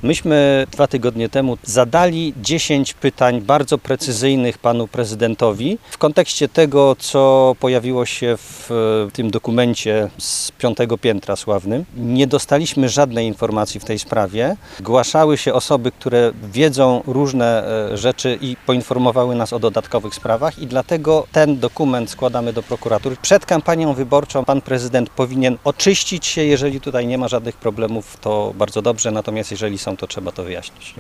Myśmy 2 tygodnie temu zadali 10 pytań bardzo precyzyjnych panu prezydentowi w kontekście tego, co pojawiło się w tym dokumencie z 5. piętra sławnym. Nie dostaliśmy żadnej informacji w tej sprawie. Zgłaszały się osoby, które wiedzą różne rzeczy i poinformowały nas o dodatkowych sprawach i dlatego ten dokument składamy do prokuratury. Przed kampanią wyborczą pan prezydent powinien oczyścić się. Jeżeli tutaj nie ma żadnych problemów, to bardzo dobrze, natomiast jeżeli są, to trzeba to wyjaśnić.